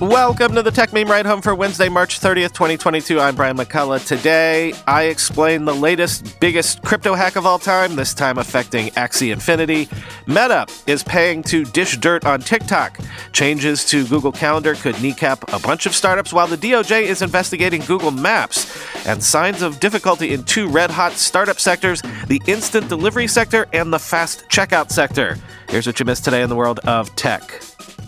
Welcome to the Tech Meme Ride Home for Wednesday, March 30th, 2022. I'm Brian McCullough. Today, I explain the latest, biggest crypto hack of all time, this time affecting Axie Infinity. Meta is paying to dish dirt on TikTok. Changes to Google Calendar could kneecap a bunch of startups, while the DOJ is investigating Google Maps. And signs of difficulty in two red-hot startup sectors, the instant delivery sector and the fast checkout sector. Here's what you missed today in the world of tech.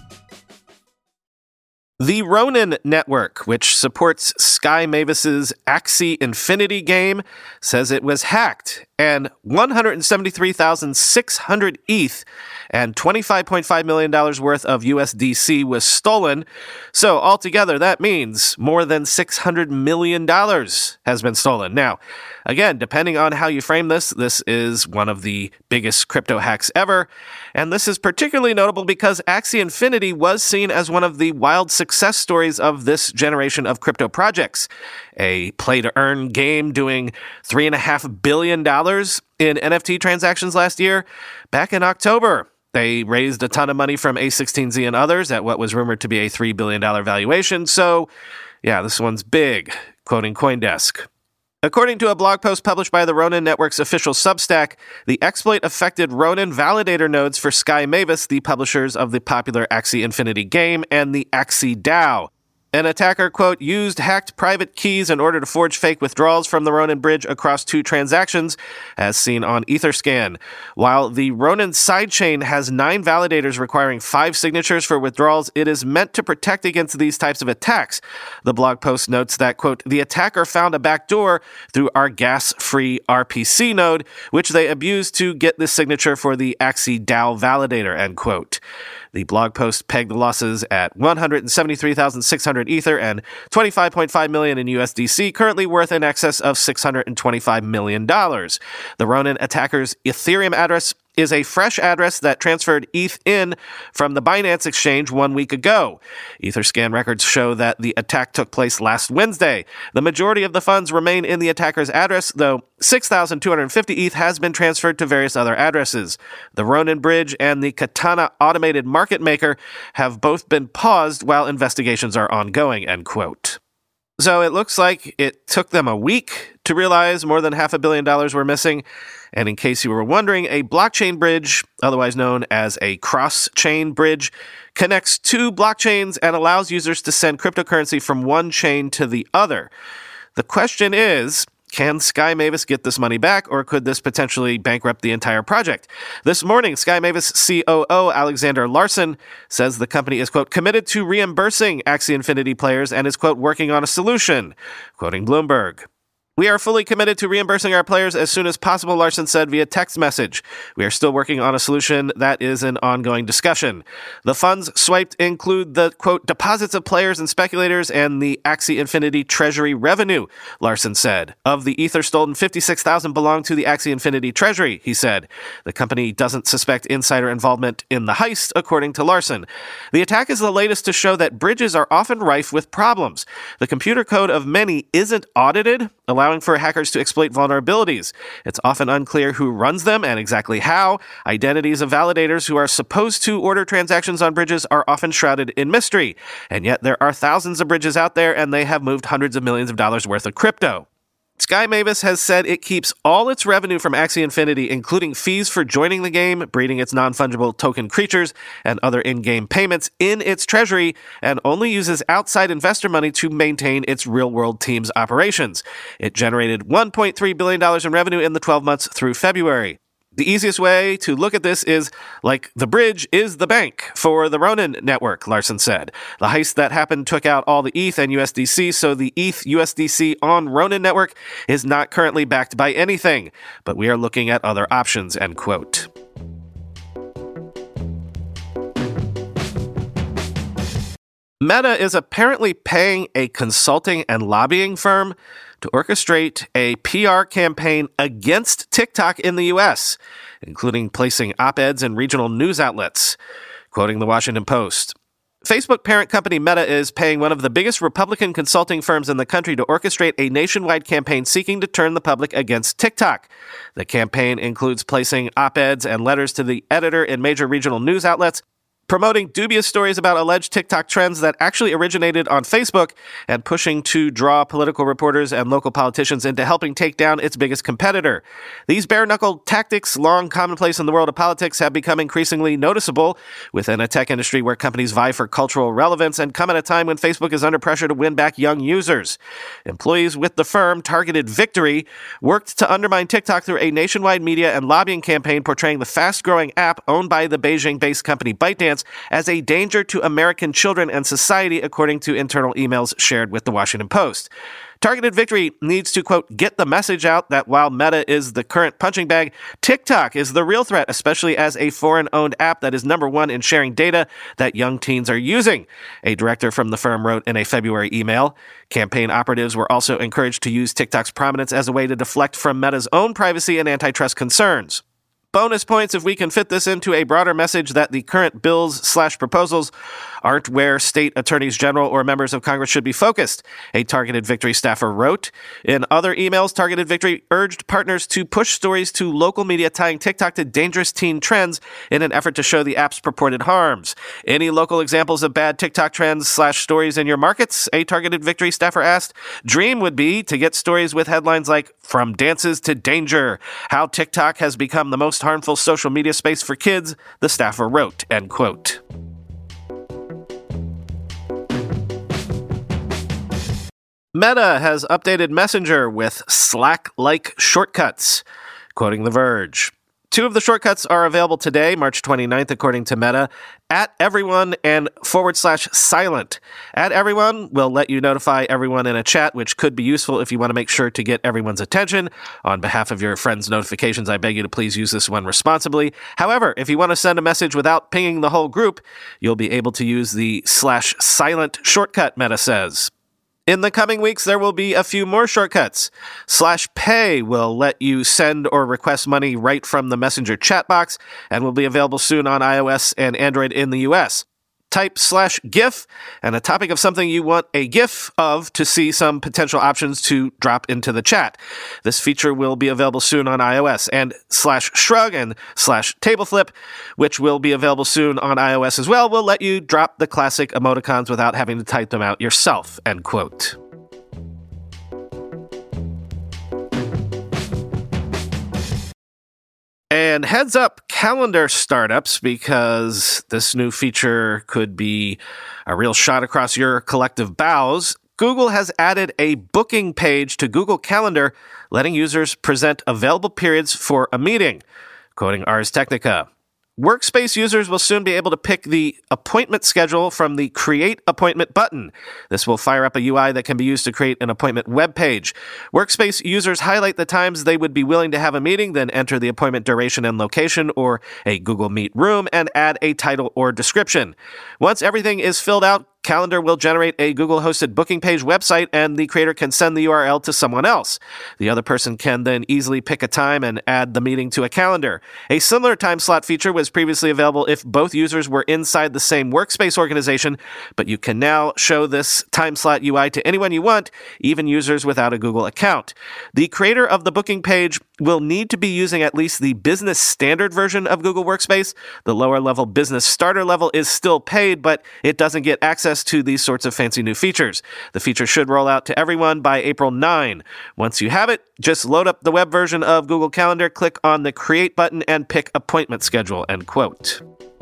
The Ronin Network, which supports Sky Mavis's Axie Infinity game, says it was hacked and 173,600 ETH and $25.5 million worth of USDC was stolen. So altogether, that means more than $600 million has been stolen. Now, again, depending on how you frame this, this is one of the biggest crypto hacks ever. And this is particularly notable because Axie Infinity was seen as one of the wild success stories of this generation of crypto projects. A play-to-earn game doing $3.5 billion in NFT transactions last year. Back in October, they raised a ton of money from A16Z and others at what was rumored to be a $3 billion valuation. So, yeah, this one's big, quoting CoinDesk. According to a blog post published by the Ronin Network's official Substack, the exploit affected Ronin validator nodes for Sky Mavis, the publishers of the popular Axie Infinity game, and the Axie DAO. An attacker, quote, used hacked private keys in order to forge fake withdrawals from the Ronin bridge across two transactions, as seen on Etherscan. While the Ronin sidechain has 9 validators requiring 5 signatures for withdrawals, it is meant to protect against these types of attacks. The blog post notes that, quote, the attacker found a backdoor through our gas-free RPC node, which they abused to get the signature for the Axie DAO validator, end quote. The blog post pegged the losses at 173,600 Ether and $25.5 million in USDC, currently worth in excess of $625 million. The Ronin attacker's Ethereum address is a fresh address that transferred ETH in from the Binance exchange 1 week ago. Etherscan records show that the attack took place last Wednesday. The majority of the funds remain in the attacker's address, though 6,250 ETH has been transferred to various other addresses. The Ronin Bridge and the Katana Automated Market Maker have both been paused while investigations are ongoing, end quote. So it looks like it took them a week to realize more than $500 million were missing. And in case you were wondering, a blockchain bridge, otherwise known as a cross-chain bridge, connects two blockchains and allows users to send cryptocurrency from one chain to the other. The question is, can Sky Mavis get this money back, or could this potentially bankrupt the entire project? This morning, Sky Mavis COO Alexander Larson says the company is, quote, committed to reimbursing Axie Infinity players and is, quote, working on a solution, quoting Bloomberg. We are fully committed to reimbursing our players as soon as possible, Larson said via text message. We are still working on a solution that is an ongoing discussion. The funds swiped include the, quote, deposits of players and speculators and the Axie Infinity treasury revenue, Larson said. Of the Ether stolen, 56,000 belong to the Axie Infinity treasury, he said. The company doesn't suspect insider involvement in the heist, according to Larson. The attack is the latest to show that bridges are often rife with problems. The computer code of many isn't audited, allowing for hackers to exploit vulnerabilities. It's often unclear who runs them and exactly how. Identities of validators who are supposed to order transactions on bridges are often shrouded in mystery. And yet there are thousands of bridges out there, and they have moved hundreds of millions of dollars worth of crypto. Sky Mavis has said it keeps all its revenue from Axie Infinity, including fees for joining the game, breeding its non-fungible token creatures, and other in-game payments in its treasury, and only uses outside investor money to maintain its real-world team's operations. It generated $1.3 billion in revenue in the 12 months through February. The easiest way to look at this is like the bridge is the bank for the Ronin network, Larson said. The heist that happened took out all the ETH and USDC, so the ETH USDC on Ronin network is not currently backed by anything, but we are looking at other options, end quote. Meta is apparently paying a consulting and lobbying firm to orchestrate a PR campaign against TikTok in the U.S., including placing op-eds in regional news outlets. Quoting the Washington Post, Facebook parent company Meta is paying one of the biggest Republican consulting firms in the country to orchestrate a nationwide campaign seeking to turn the public against TikTok. The campaign includes placing op-eds and letters to the editor in major regional news outlets, promoting dubious stories about alleged TikTok trends that actually originated on Facebook and pushing to draw political reporters and local politicians into helping take down its biggest competitor. These bare-knuckle tactics, long commonplace in the world of politics, have become increasingly noticeable within a tech industry where companies vie for cultural relevance and come at a time when Facebook is under pressure to win back young users. Employees with the firm Targeted Victory worked to undermine TikTok through a nationwide media and lobbying campaign portraying the fast-growing app owned by the Beijing-based company ByteDance as a danger to American children and society, according to internal emails shared with the Washington Post. Targeted Victory needs to, quote, get the message out that while Meta is the current punching bag, TikTok is the real threat, especially as a foreign-owned app that is number one in sharing data that young teens are using, a director from the firm wrote in a February email. Campaign operatives were also encouraged to use TikTok's prominence as a way to deflect from Meta's own privacy and antitrust concerns. Bonus points if we can fit this into a broader message that the current bills/proposals aren't where state attorneys general or members of Congress should be focused, a Targeted Victory staffer wrote. In other emails, Targeted Victory urged partners to push stories to local media tying TikTok to dangerous teen trends in an effort to show the app's purported harms. Any local examples of bad TikTok trends/stories in your markets? A Targeted Victory staffer asked. Dream would be to get stories with headlines like, From Dances to Danger, How TikTok Has Become the Most Harmful Social Media Space for Kids, the staffer wrote, end quote. Meta has updated Messenger with Slack-like shortcuts, quoting The Verge. 2 of the shortcuts are available today, March 29th, according to Meta, @everyone and /silent. @everyone will let you notify everyone in a chat, which could be useful if you want to make sure to get everyone's attention. On behalf of your friends' notifications, I beg you to please use this one responsibly. However, if you want to send a message without pinging the whole group, you'll be able to use the /silent shortcut, Meta says. In the coming weeks, there will be a few more shortcuts. /pay will let you send or request money right from the Messenger chat box and will be available soon on iOS and Android in the US. Type /GIF and a topic of something you want a GIF of to see some potential options to drop into the chat. This feature will be available soon on iOS, and /shrug and /tableflip, which will be available soon on iOS as well, will let you drop the classic emoticons without having to type them out yourself, end quote. And heads up, calendar startups, because this new feature could be a real shot across your collective bows. Google has added a booking page to Google Calendar, letting users present available periods for a meeting, quoting Ars Technica. Workspace users will soon be able to pick the appointment schedule from the Create Appointment button. This will fire up a UI that can be used to create an appointment web page. Workspace users highlight the times they would be willing to have a meeting, then enter the appointment duration and location or a Google Meet room and add a title or description. Once everything is filled out, Calendar will generate a Google-hosted booking page website, and the creator can send the URL to someone else. The other person can then easily pick a time and add the meeting to a calendar. A similar time slot feature was previously available if both users were inside the same workspace organization, but you can now show this time slot UI to anyone you want, even users without a Google account. The creator of the booking page will need to be using at least the business standard version of Google Workspace. The lower-level business starter level is still paid, but it doesn't get access to these sorts of fancy new features. The feature should roll out to everyone by April 9. Once you have it, just load up the web version of Google Calendar, click on the Create button, and pick Appointment Schedule, end quote.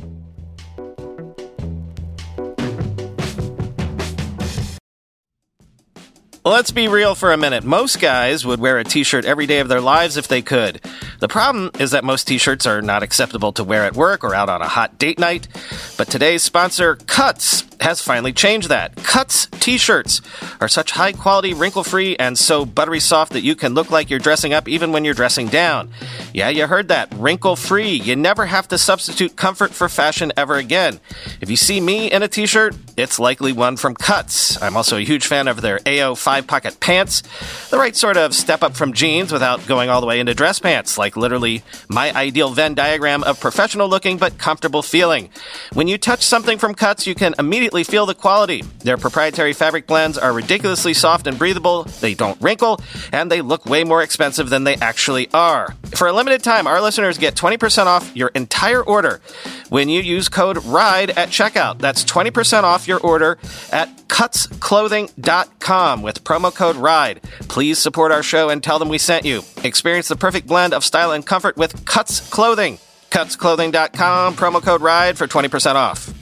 Let's be real for a minute. Most guys would wear a t-shirt every day of their lives if they could. The problem is that most t-shirts are not acceptable to wear at work or out on a hot date night. But today's sponsor, Cuts, has finally changed that. Cuts t-shirts are such high-quality, wrinkle-free, and so buttery soft that you can look like you're dressing up even when you're dressing down. Yeah, you heard that. Wrinkle-free. You never have to substitute comfort for fashion ever again. If you see me in a t-shirt, it's likely one from Cuts. I'm also a huge fan of their AO 5-pocket pants. The right sort of step up from jeans without going all the way into dress pants, like literally my ideal Venn diagram of professional looking but comfortable feeling. When you touch something from Cuts, you can immediately feel the quality. Their proprietary fabric blends are ridiculously soft and breathable, they don't wrinkle, and they look way more expensive than they actually are. For a limited time, our listeners get 20% off your entire order when you use code RIDE at checkout. That's 20% off your order at cutsclothing.com with promo code RIDE. Please support our show and tell them we sent you. Experience the perfect blend of style and comfort with Cuts Clothing. Cutsclothing.com, promo code RIDE for 20% off.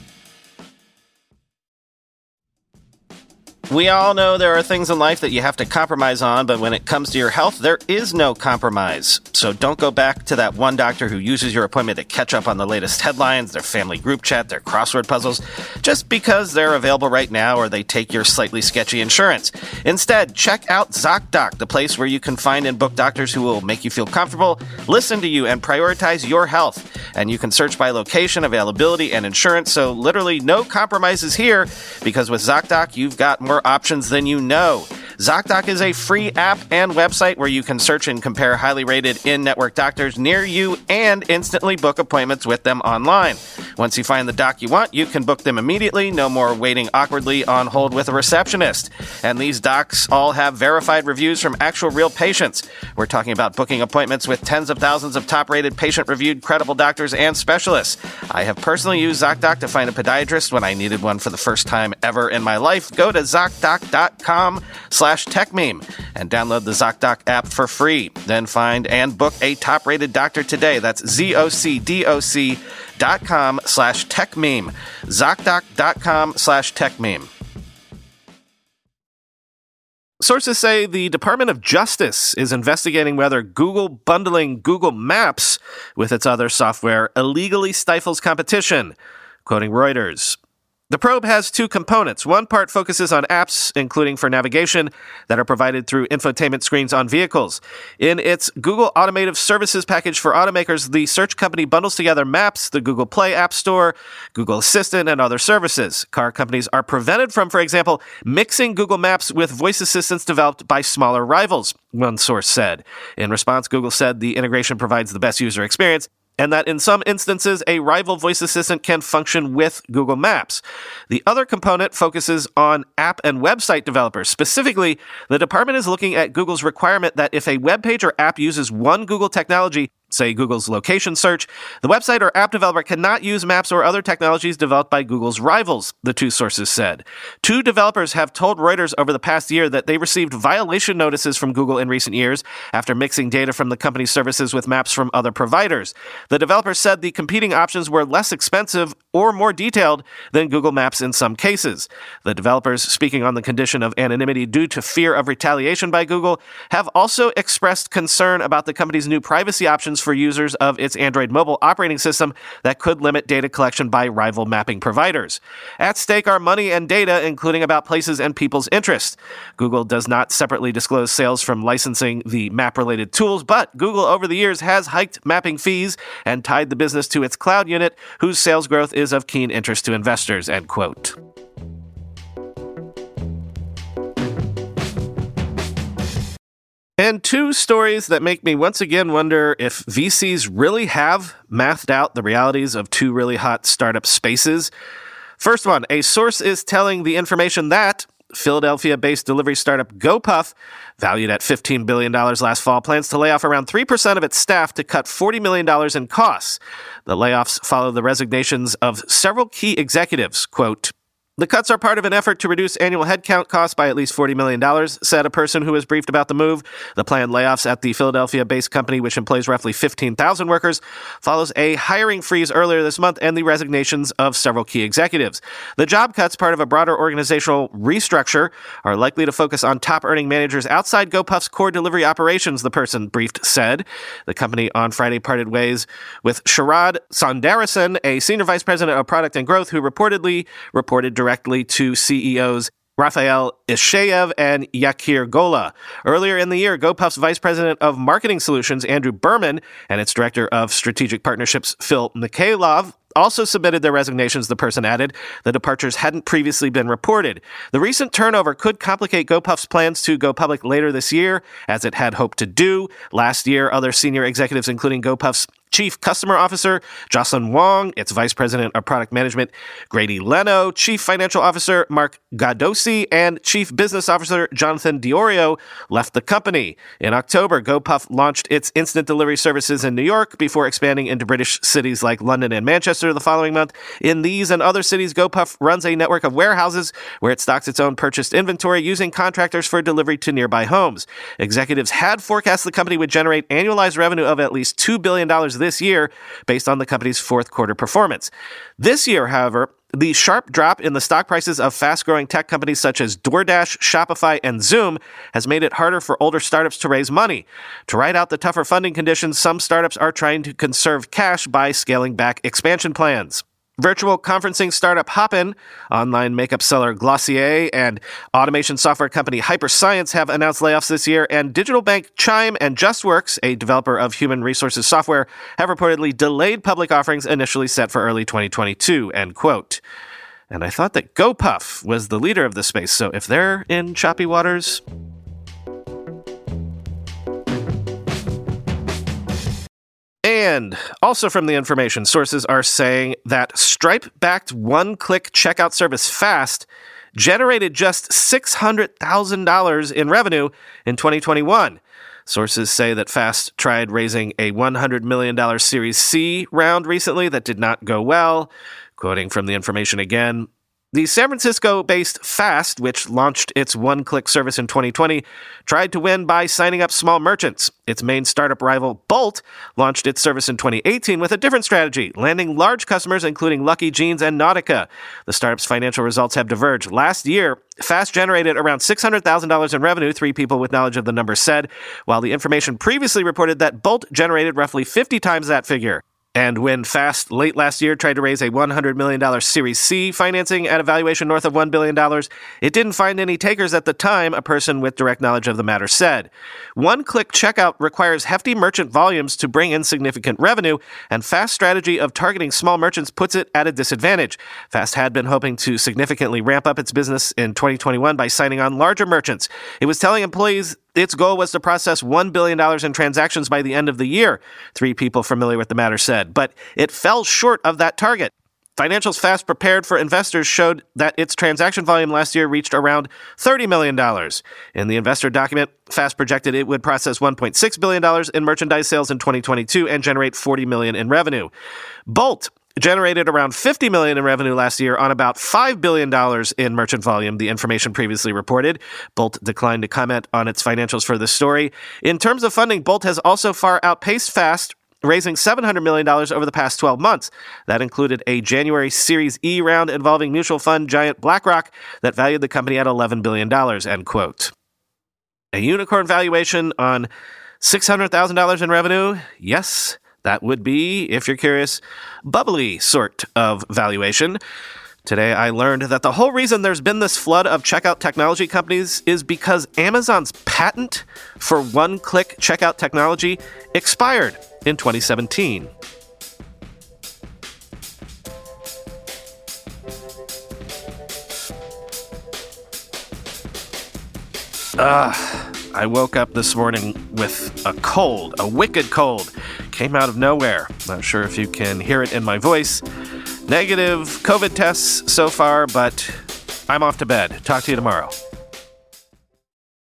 We all know there are things in life that you have to compromise on, but when it comes to your health, there is no compromise. So don't go back to that one doctor who uses your appointment to catch up on the latest headlines, their family group chat, their crossword puzzles, just because they're available right now or they take your slightly sketchy insurance. Instead, check out ZocDoc, the place where you can find and book doctors who will make you feel comfortable, listen to you, and prioritize your health. And you can search by location, availability, and insurance, so literally no compromises here, because with ZocDoc, you've got more options than you know. ZocDoc is a free app and website where you can search and compare highly rated in-network doctors near you and instantly book appointments with them online. Once you find the doc you want, you can book them immediately. No more waiting awkwardly on hold with a receptionist. And these docs all have verified reviews from actual real patients. We're talking about booking appointments with tens of thousands of top-rated, patient-reviewed, credible doctors and specialists. I have personally used ZocDoc to find a podiatrist when I needed one for the first time ever in my life. Go to ZocDoc.com/techmeme and download the ZocDoc app for free. Then find and book a top-rated doctor today. That's ZocDoc.com/techmeme. ZocDoc.com/techmeme. Sources say the Department of Justice is investigating whether Google bundling Google Maps with its other software illegally stifles competition, quoting Reuters. The probe has two components. One part focuses on apps, including for navigation, that are provided through infotainment screens on vehicles. In its Google Automotive Services package for automakers, the search company bundles together Maps, the Google Play App Store, Google Assistant, and other services. Car companies are prevented from, for example, mixing Google Maps with voice assistants developed by smaller rivals, one source said. In response, Google said the integration provides the best user experience, and that in some instances, a rival voice assistant can function with Google Maps. The other component focuses on app and website developers. Specifically, the department is looking at Google's requirement that if a web page or app uses one Google technology, say Google's location search, the website or app developer cannot use Maps or other technologies developed by Google's rivals, the two sources said. Two developers have told Reuters over the past year that they received violation notices from Google in recent years after mixing data from the company's services with maps from other providers. The developers said the competing options were less expensive or more detailed than Google Maps in some cases. The developers, speaking on the condition of anonymity due to fear of retaliation by Google, have also expressed concern about the company's new privacy options for users of its Android mobile operating system that could limit data collection by rival mapping providers. At stake are money and data, including about places and people's interests. Google does not separately disclose sales from licensing the map-related tools, but Google over the years has hiked mapping fees and tied the business to its cloud unit, whose sales growth is of keen interest to investors, end quote. And two stories that make me once again wonder if VCs really have mathed out the realities of two really hot startup spaces. First one, a source is telling the information that Philadelphia-based delivery startup GoPuff, valued at $15 billion last fall, plans to lay off around 3% of its staff to cut $40 million in costs. The layoffs follow the resignations of several key executives. Quote, "The cuts are part of an effort to reduce annual headcount costs by at least $40 million, said a person who was briefed about the move. The planned layoffs at the Philadelphia-based company, which employs roughly 15,000 workers, follows a hiring freeze earlier this month and the resignations of several key executives. The job cuts, part of a broader organizational restructure, are likely to focus on top-earning managers outside GoPuff's core delivery operations, the person briefed said. The company on Friday parted ways with Sharad Sundararajan, a senior vice president of product and growth, who reported directly to CEOs Rafael Ishaev and Yakir Gola. Earlier in the year, GoPuff's vice president of marketing solutions, Andrew Berman, and its director of strategic partnerships, Phil Mikhailov, also submitted their resignations, the person added. The departures hadn't previously been reported. The recent turnover could complicate GoPuff's plans to go public later this year, as it had hoped to do. Last year, other senior executives, including GoPuff's Chief Customer Officer Jocelyn Wong, its Vice President of Product Management Grady Leno, Chief Financial Officer Mark Gadosi, and Chief Business Officer Jonathan Diorio left the company. In October, GoPuff launched its instant delivery services in New York before expanding into British cities like London and Manchester the following month. In these and other cities, GoPuff runs a network of warehouses where it stocks its own purchased inventory using contractors for delivery to nearby homes. Executives had forecast the company would generate annualized revenue of at least $2 billion this year based on the company's fourth quarter performance. This year, however, the sharp drop in the stock prices of fast-growing tech companies such as DoorDash, Shopify, and Zoom has made it harder for older startups to raise money. To ride out the tougher funding conditions, some startups are trying to conserve cash by scaling back expansion plans. Virtual conferencing startup Hopin, online makeup seller Glossier, and automation software company Hyperscience have announced layoffs this year, and digital bank Chime and JustWorks, a developer of human resources software, have reportedly delayed public offerings initially set for early 2022, end quote. And I thought that GoPuff was the leader of the space, so if they're in choppy waters... And also from the information, sources are saying that Stripe-backed one-click checkout service Fast generated just $600,000 in revenue in 2021. Sources say that Fast tried raising a $100 million Series C round recently that did not go well. Quoting from the information again, the San Francisco-based Fast, which launched its one-click service in 2020, tried to win by signing up small merchants. Its main startup rival, Bolt, launched its service in 2018 with a different strategy, landing large customers including Lucky Jeans and Nautica. The startup's financial results have diverged. Last year, Fast generated around $600,000 in revenue, 3 people with knowledge of the number said, while the information previously reported that Bolt generated roughly 50 times that figure. And when Fast late last year tried to raise a $100 million Series C financing at a valuation north of $1 billion, it didn't find any takers at the time, a person with direct knowledge of the matter said. One-click checkout requires hefty merchant volumes to bring in significant revenue, and Fast's strategy of targeting small merchants puts it at a disadvantage. Fast had been hoping to significantly ramp up its business in 2021 by signing on larger merchants. It was telling employees its goal was to process $1 billion in transactions by the end of the year, 3 people familiar with the matter said, but it fell short of that target. Financials Fast prepared for investors showed that its transaction volume last year reached around $30 million. In the investor document, Fast projected it would process $1.6 billion in merchandise sales in 2022 and generate $40 million in revenue. Bolt generated around $50 million in revenue last year on about $5 billion in merchant volume, the information previously reported. Bolt declined to comment on its financials for this story. In terms of funding, Bolt has also far outpaced Fast, raising $700 million over the past 12 months. That included a January Series E round involving mutual fund giant BlackRock that valued the company at $11 billion, end quote. A unicorn valuation on $600,000 in revenue? Yes. That would be, if you're curious, bubbly sort of valuation. Today, I learned that the whole reason there's been this flood of checkout technology companies is because Amazon's patent for one-click checkout technology expired in 2017. I woke up this morning with a cold, a wicked cold. Came out of nowhere. Not sure if you can hear it in my voice. Negative COVID tests so far, but I'm off to bed. Talk to you tomorrow.